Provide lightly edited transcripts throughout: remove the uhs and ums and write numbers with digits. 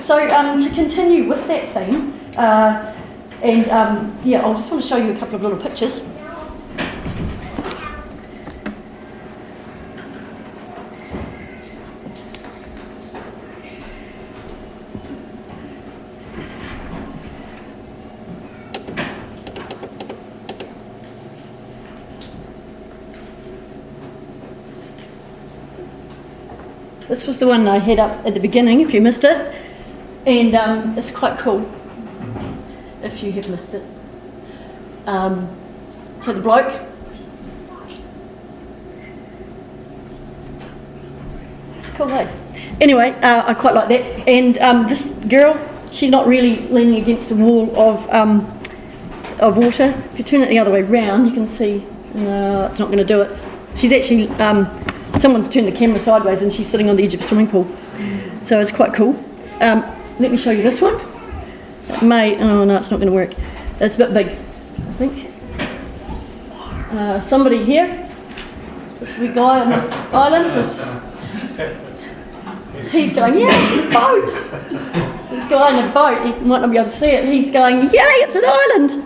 So to continue with that theme, I just want to show you a couple of little pictures. This was the one I had up at the beginning, if you missed it, and it's quite cool, if you have missed it. So the bloke, it's cool, hey? Anyway, I quite like that, and this girl, she's not really leaning against a wall of water. If you turn it the other way round, you can see, no, it's not going to do it. She's actually... someone's turned the camera sideways and she's sitting on the edge of a swimming pool. So it's quite cool. Let me show you this one. Oh no, it's not going to work. It's a bit big, I think. Somebody here, this wee guy on the island, he's going, yay, it's a boat. This guy in a boat, you might not be able to see it, he's going, yay, it's an island.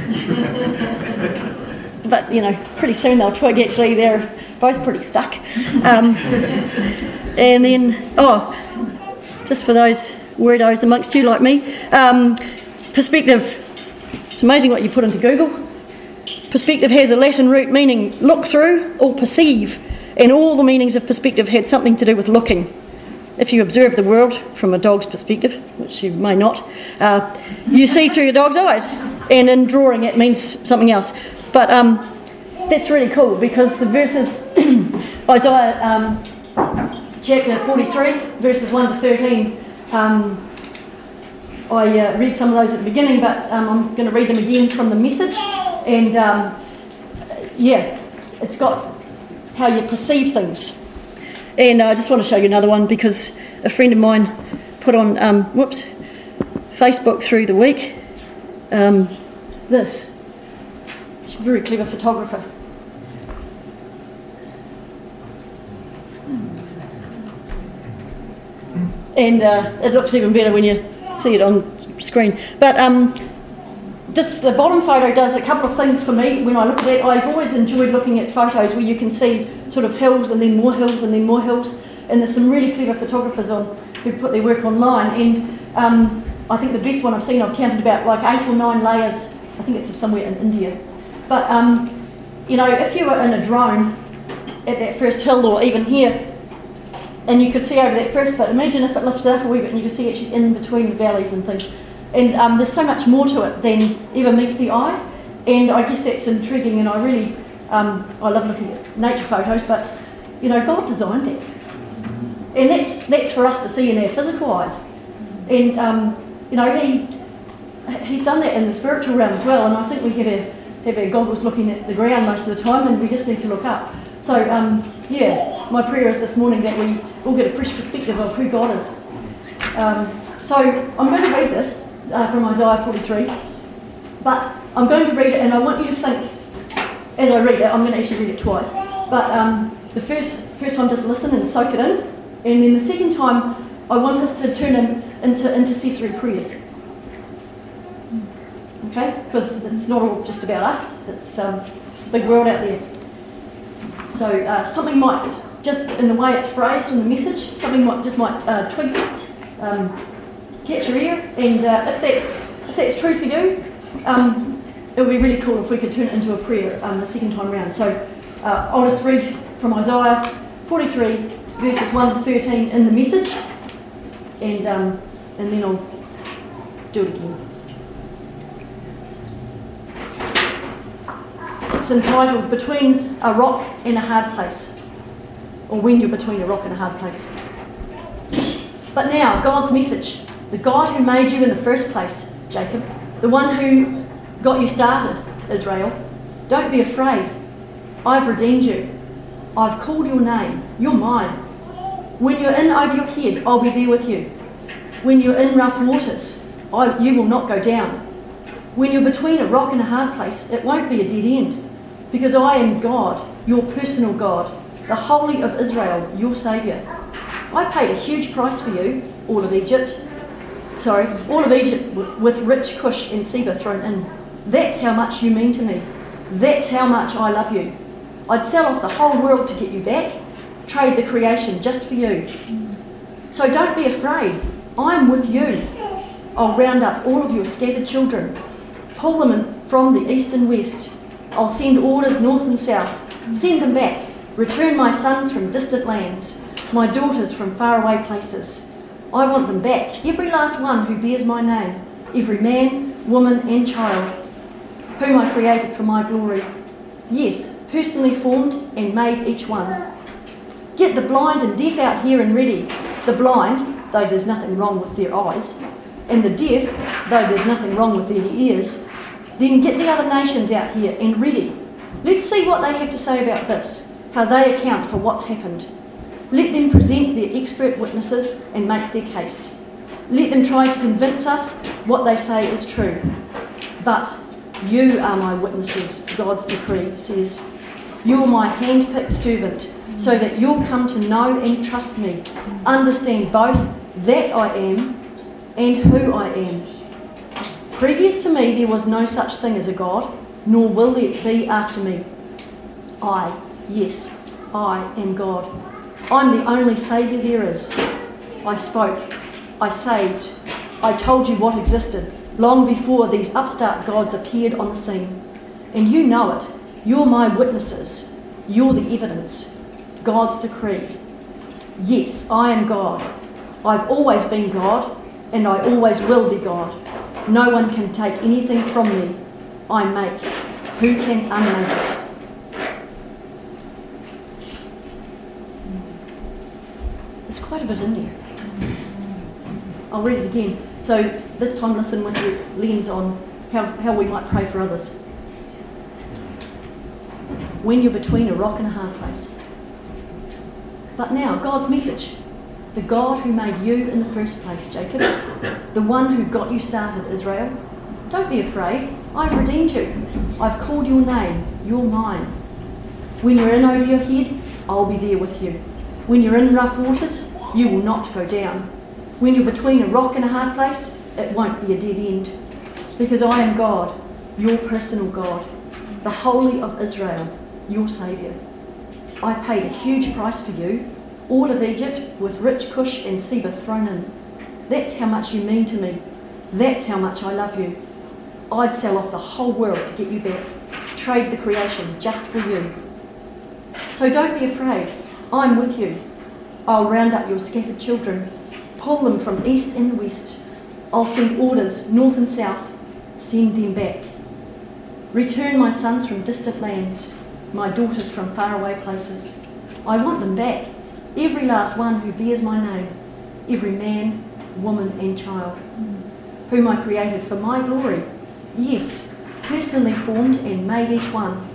But, pretty soon they'll twig actually they're both pretty stuck. And then, just for those weirdos amongst you like me, perspective, it's amazing what you put into Google. Perspective has a Latin root meaning look through or perceive, and all the meanings of perspective had something to do with looking. If you observe the world from a dog's perspective, which you may not, you see through your dog's eyes, and in drawing it means something else. But that's really cool because the verses, Isaiah chapter 43, verses 1 to 13, I read some of those at the beginning, but I'm going to read them again from the Message. And it's got how you perceive things. And I just want to show you another one because a friend of mine put on Facebook through the week this. She's a very clever photographer. And it looks even better when you see it on screen. But the bottom photo does a couple of things for me. When I look at it, I've always enjoyed looking at photos where you can see sort of hills and then more hills and then more hills. And there's some really clever photographers who put their work online. And I think the best one I've seen, I've counted about like 8 or 9 layers. I think it's somewhere in India. But, if you were in a drone at that first hill or even here, and you could see over that first bit, imagine if it lifted up a wee bit and you could see actually in between the valleys and things. And there's so much more to it than ever meets the eye. And I guess that's intriguing, and I really, I love looking at nature photos, but, God designed that. And that's for us to see in our physical eyes. And, He's done that in the spiritual realm as well, and I think we have our goggles looking at the ground most of the time, and we just need to look up. So, my prayer is this morning that we all get a fresh perspective of who God is. So, I'm going to read this from Isaiah 43, but I'm going to read it, and I want you to think, as I read it, I'm going to actually read it twice, but the first time just listen and soak it in, and then the second time I want us to turn into intercessory prayers. Okay, because it's not all just about us, it's a big world out there. So something might, just in the way it's phrased in the message, something might twig, catch your ear, and if that's true for you, it would be really cool if we could turn it into a prayer the second time around. So I'll just read from Isaiah 43, verses 1 to 13 in the message, and then I'll do it again. It's entitled Between a Rock and a Hard Place, or When You're Between a Rock and a Hard Place. But now, God's message, the God who made you in the first place, Jacob, the one who got you started, Israel, don't be afraid. I've redeemed you. I've called your name. You're mine. When you're in over your head, I'll be there with you. When you're in rough waters, you will not go down. When you're between a rock and a hard place, it won't be a dead end. Because I am God, your personal God, the Holy of Israel, your Saviour. I paid a huge price for you, all of Egypt. all of Egypt with rich Cush and Seba thrown in. That's how much you mean to me. That's how much I love you. I'd sell off the whole world to get you back, trade the creation just for you. So don't be afraid. I'm with you. I'll round up all of your scattered children, pull them in from the east and west. I'll send orders north and south. Send them back. Return my sons from distant lands, my daughters from faraway places. I want them back, every last one who bears my name, every man, woman and child, whom I created for my glory. Yes, personally formed and made each one. Get the blind and deaf out here and ready. The blind, though there's nothing wrong with their eyes, and the deaf, though there's nothing wrong with their ears. Then get the other nations out here and ready. Let's see what they have to say about this, how they account for what's happened. Let them present their expert witnesses and make their case. Let them try to convince us what they say is true. But you are my witnesses, God's decree says. You're my hand-picked servant, so that you'll come to know and trust me, understand both that I am and who I am. Previous to me there was no such thing as a God, nor will there be after me. Yes, I am God. I'm the only Saviour there is. I spoke, I saved, I told you what existed, long before these upstart gods appeared on the scene. And you know it. You're my witnesses. You're the evidence. God's decree. Yes, I am God. I've always been God, and I always will be God. No one can take anything from me. I make. Who can unmake it? There's quite a bit in there. I'll read it again. So this time listen with your lens on how we might pray for others. When you're between a rock and a hard place. But now, God's message. The God who made you in the first place, Jacob. The one who got you started, Israel. Don't be afraid. I've redeemed you. I've called your name. You're mine. When you're in over your head, I'll be there with you. When you're in rough waters, you will not go down. When you're between a rock and a hard place, it won't be a dead end. Because I am God, your personal God, the Holy of Israel, your Saviour. I paid a huge price for you, all of Egypt with rich Cush and Seba thrown in. That's how much you mean to me. That's how much I love you. I'd sell off the whole world to get you back, trade the creation just for you. So don't be afraid. I'm with you. I'll round up your scattered children, pull them from east and west. I'll send orders north and south, send them back. Return my sons from distant lands, my daughters from faraway places. I want them back, every last one who bears my name, every man, woman and child, whom I created for my glory. Yes, personally formed and made each one.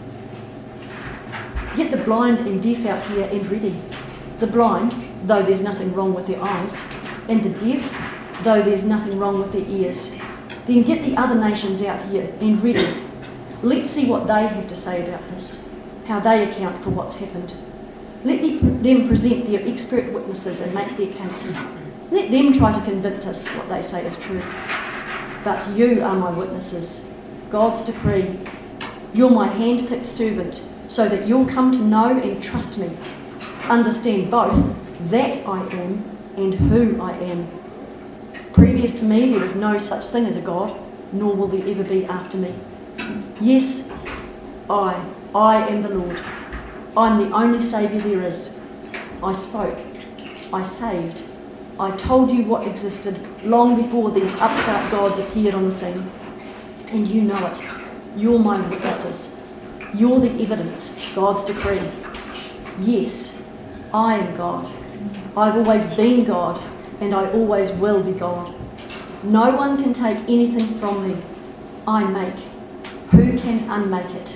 Get the blind and deaf out here and ready. The blind, though there's nothing wrong with their eyes, and the deaf, though there's nothing wrong with their ears. Then get the other nations out here and ready. Let's see what they have to say about this, how they account for what's happened. Let them present their expert witnesses and make their case. Let them try to convince us what they say is true. But you are my witnesses, God's decree. You're my hand-picked servant, so that you'll come to know and trust me, understand both that I am and who I am. Previous to me, there was no such thing as a God, nor will there ever be after me. Yes, I am the Lord. I'm the only Saviour there is. I spoke, I saved, I told you what existed long before these upstart gods appeared on the scene. And you know it. You're my witnesses. You're the evidence, God's decree. Yes, I am God. I've always been God, and I always will be God. No one can take anything from me. I make. Who can unmake it?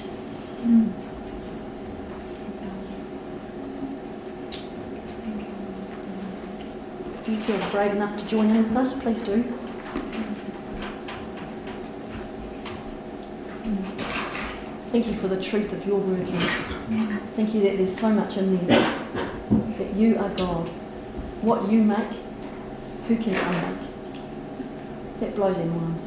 If you feel brave enough to join in with us, please do. Thank you for the truth of your word, Lord. Thank you that there's so much in there, that you are God. What you make, who can unmake? That blows their minds.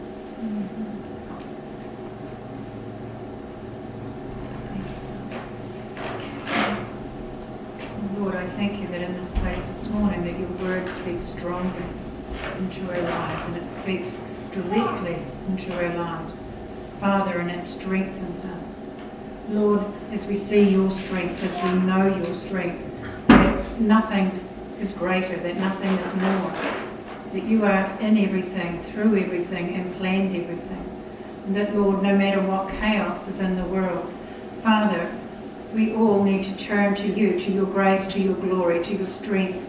Lord, I thank you that in this place this morning that your word speaks strongly into our lives, and it speaks directly into our lives, Father, and it strengthens us. Lord, as we see your strength, as we know your strength, that nothing is greater, that nothing is more, that you are in everything, through everything, and planned everything. And that, Lord, no matter what chaos is in the world, Father, we all need to turn to you, to your grace, to your glory, to your strength,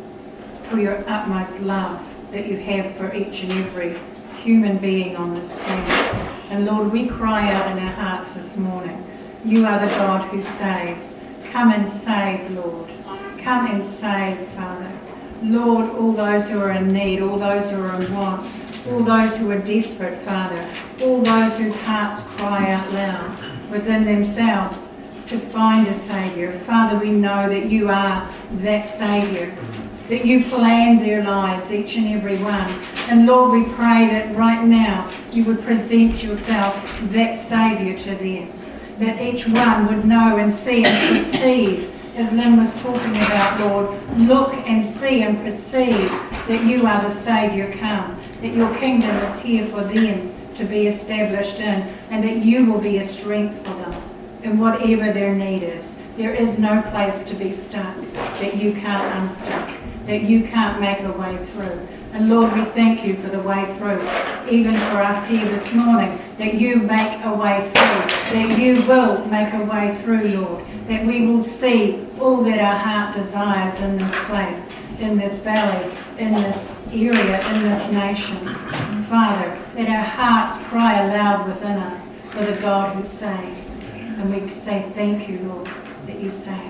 for your utmost love that you have for each and every human being on this planet. And Lord, we cry out in our hearts this morning, you are the God who saves. Come and save, Lord. Come and save, Father. Lord, all those who are in need, all those who are in want, all those who are desperate, Father, all those whose hearts cry out loud within themselves to find a Saviour. Father, we know that you are that Saviour, that you planned their lives, each and every one. And Lord, we pray that right now you would present yourself, that Saviour, to them, that each one would know and see and perceive, as Lynn was talking about, Lord, look and see and perceive that you are the Saviour come, that your kingdom is here for them to be established in, and that you will be a strength for them in whatever their need is. There is no place to be stuck that you can't unstuck, that you can't make a way through. And Lord, we thank you for the way through, even for us here this morning, that you make a way through, that you will make a way through, Lord, that we will see all that our heart desires in this place, in this valley, in this area, in this nation. Father, that our hearts cry aloud within us for the God who saves. And we say thank you, Lord, that you save.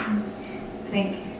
Thank you.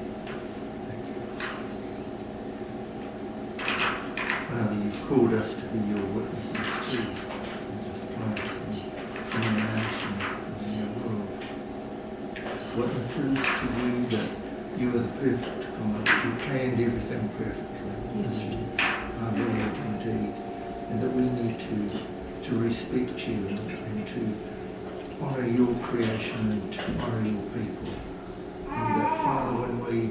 Father, you've called us to be your witnesses too, in this place, in your nation, in your world. Witnesses to you that you are the perfect God, you planned everything perfectly. Yes, our Lord, indeed. And that we need to respect you and to honour your creation and to honour your people. And that, Father, when we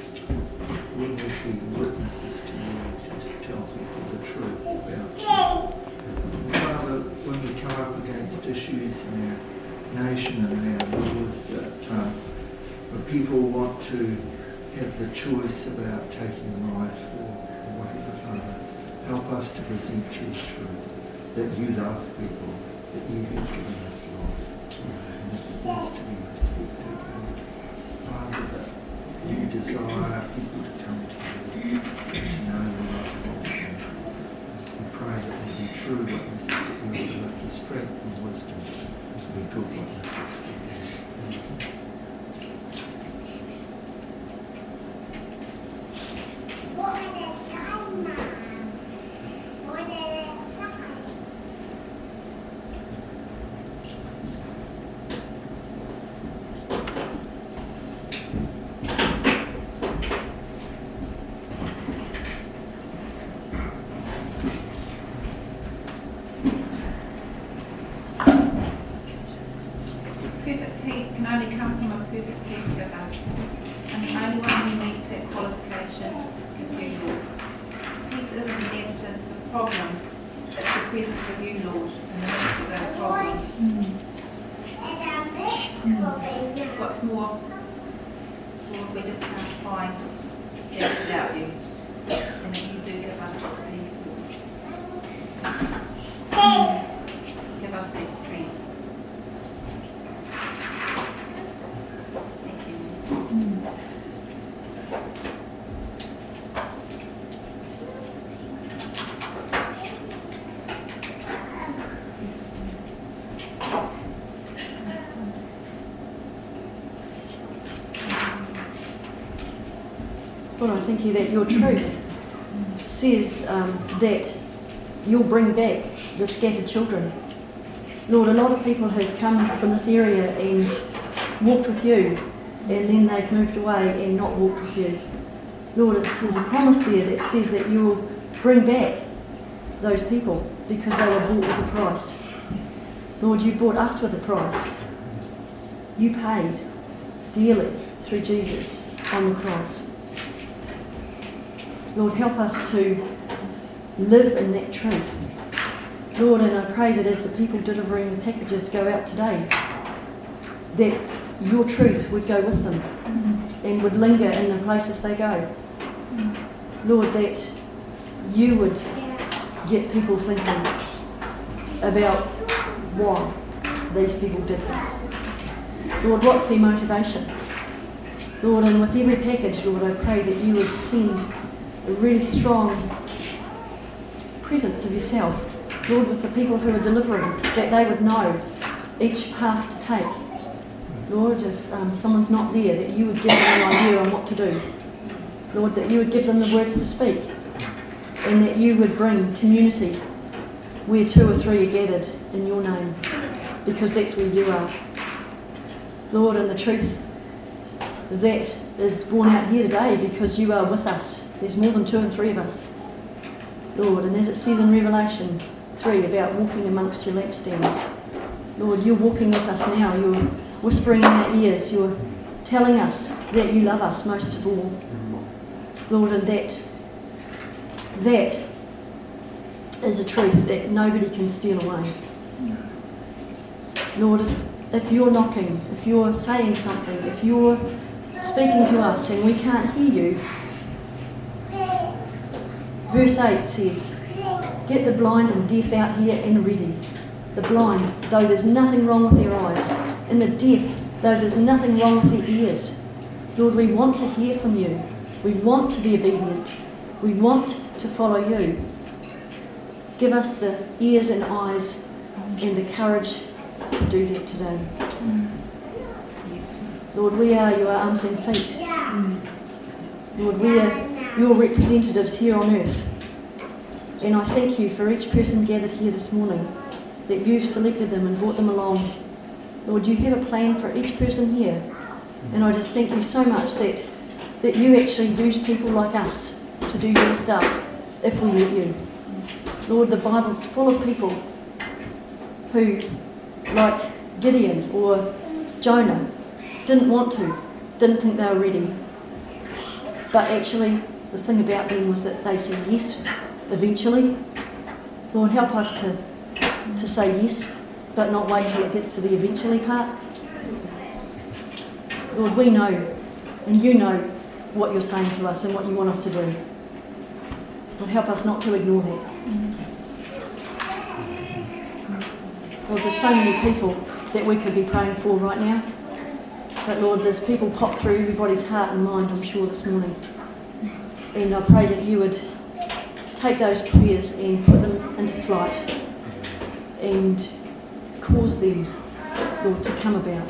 be witnesses to you, to tell people the truth about you. And Father, when we come up against issues in our nation and our laws that when people want to have the choice about taking life or whatever, Father, help us to present your truth, that you love people, that you have given us life, and that it is to be respected. And Father, that you desire people to come to you and to know your love of all them. We pray that we be true witnesses, that you will give us the strength and wisdom to be good witnesses for you. Perfect peace can only come from a perfect peace giver, and the only one who meets that qualification is you, Lord. Peace isn't the absence of problems, it's the presence of you, Lord, in the midst of those problems. What's more, Lord, we just can't find that without you, and that you do give us that peace, Lord. Give us that strength. Lord, I thank you that your truth says that you'll bring back the scattered children. Lord, a lot of people have come from this area and walked with you, and then they've moved away and not walked with you. Lord, it says a promise there that says that you will bring back those people because they were bought with a price. Lord, you bought us with a price. You paid dearly through Jesus on the cross. Lord, help us to live in that truth. Lord, and I pray that as the people delivering the packages go out today, that your truth would go with them and would linger in the places they go. Lord, that you would get people thinking about why these people did this. Lord, what's their motivation? Lord, and with every package, Lord, I pray that you would send a really strong presence of yourself. Lord, with the people who are delivering, that they would know each path to take. Lord, if someone's not there, that you would give them an idea on what to do. Lord, that you would give them the words to speak, and that you would bring community where 2 or 3 are gathered in your name, because that's where you are. Lord, and the truth of that is born out here today because you are with us. There's more than 2 and 3 of us. Lord, and as it says in Revelation 3 about walking amongst your lampstands, Lord, you're walking with us now. You're whispering in our ears. You're telling us that you love us most of all. Lord, and that is a truth that nobody can steal away. Lord, if you're knocking, if you're saying something, if you're speaking to us and we can't hear you, verse 8 says, get the blind and deaf out here and ready. The blind, though there's nothing wrong with their eyes, and the deaf, though there's nothing wrong with their ears. Lord, we want to hear from you. We want to be obedient. We want to follow you. Give us the ears and eyes and the courage to do that today. Yes. Lord, we are your arms and feet. Lord, we are your representatives here on earth. And I thank you for each person gathered here this morning, that you've selected them and brought them along. Lord, you have a plan for each person here. And I just thank you so much that you actually use people like us to do your stuff if we let you. Lord, the Bible's full of people who, like Gideon or Jonah, didn't want to, didn't think they were ready. But actually, the thing about them was that they said yes eventually. Lord, help us to say yes, but not wait till it gets to the eventually part. Lord, we know, and you know what you're saying to us and what you want us to do. Lord, help us not to ignore that. Lord, there's so many people that we could be praying for right now. But Lord, there's people pop through everybody's heart and mind, I'm sure, this morning. And I pray that you would take those prayers and put them into flight and cause them, Lord, to come about.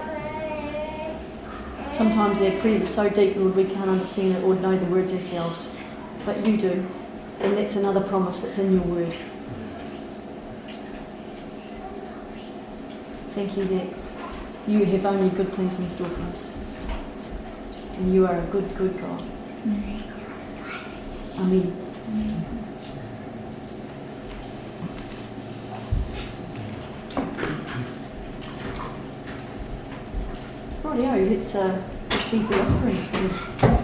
Sometimes our prayers are so deep, Lord, we can't understand it or know the words ourselves. But you do. And that's another promise that's in your word. Thank you that you have only good things in store for us. And you are a good, good God. Amen. Rightio, let's receive the offering.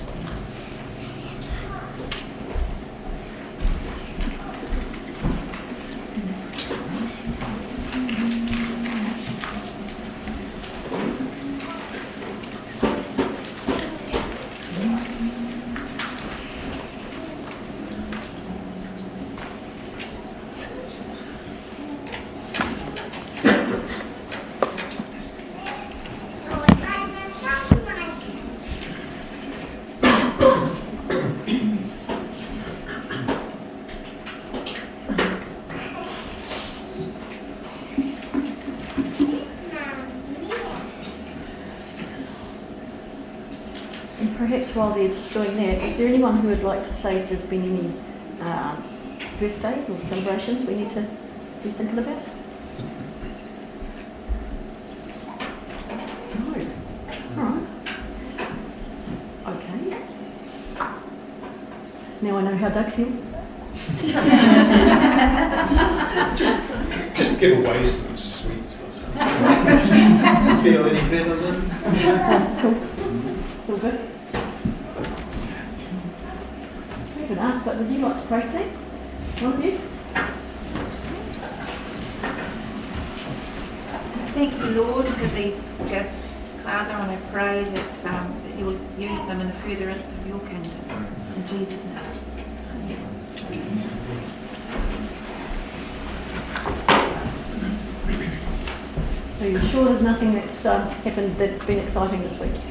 Perhaps while they're just doing that, is there anyone who would like to say if there's been any birthdays or celebrations we need to be thinking about? No. All right. Okay. Now I know how Doug feels. give away some sweets or something. Feel any better then? That's cool. It's all good. I haven't asked, but would you like to pray, please? One of you? Thank you, Lord, for these gifts, Father, and I pray that you will use them in the furtherance of your kingdom. In Jesus' name. Are you sure there's nothing that's happened that's been exciting this week?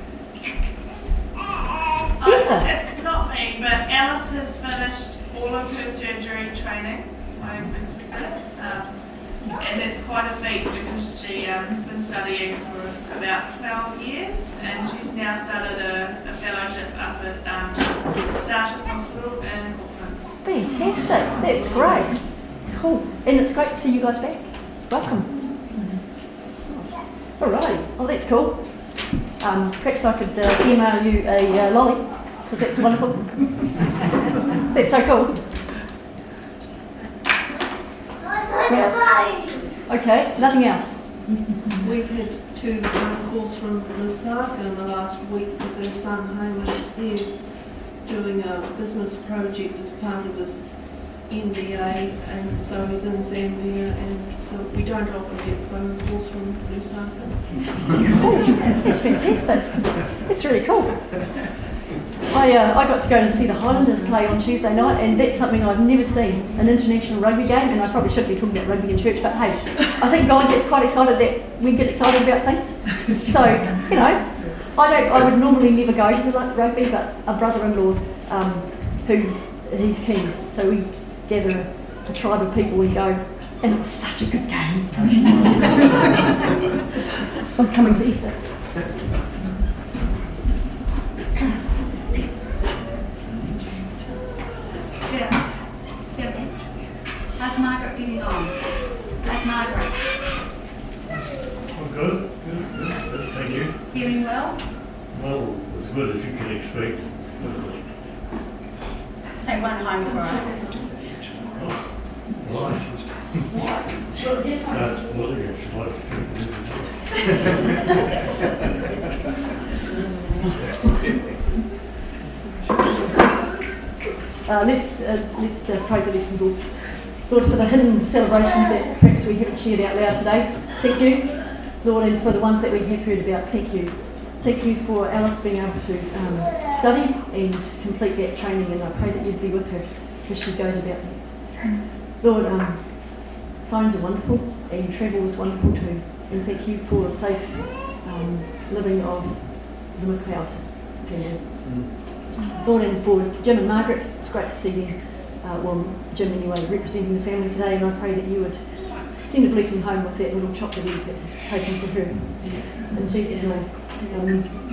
Esther? It's not me, but Alice has finished all of her surgery training, my big sister. And it's quite a feat because she has been studying for about 12 years and she's now started a fellowship up at Starship Hospital in Auckland. Fantastic. That's great. Cool. And it's great to see you guys back. Welcome. Nice. All right. Oh, that's cool. Perhaps I could email you a lolly, because that's wonderful. That's so cool. Okay, nothing else. We've had 2 phone calls from Lusaka in the last week because our son Hamish is there doing a business project as part of his MBA, and so he's in Zambia, and so we don't often get phone calls from Lusaka. Cool. That's fantastic. That's really cool. I got to go and see the Highlanders play on Tuesday night, and that's something I've never seen, an international rugby game, and I probably shouldn't be talking about rugby in church, but hey, I think God gets quite excited that we get excited about things. So, you know, I would normally never go to the rugby, but a brother-in-law, he's keen, so we gather a tribe of people and go, and it was such a good game. I'm coming to Easter. Jimmy, how's Margaret getting on? How's Margaret? Oh, good. Thank you. Hearing well? Well, as good as you can expect. They went home for her. Right. That's bloody Let's pray for these people. Lord, for the hidden celebrations that perhaps we haven't shared out loud today. Thank you, Lord, and for the ones that we have heard about. Thank you. Thank you for Alice being able to study and complete that training, and I pray that you'd be with her as she goes about that. Lord, phones are wonderful and travel is wonderful too, and thank you for safe living of the McLeod family. Lord, and for Jim and Margaret, it's great to see them, Jim anyway, representing the family today, and I pray that you would send a blessing home with that little chocolate egg that was taken for her. In Jesus' name.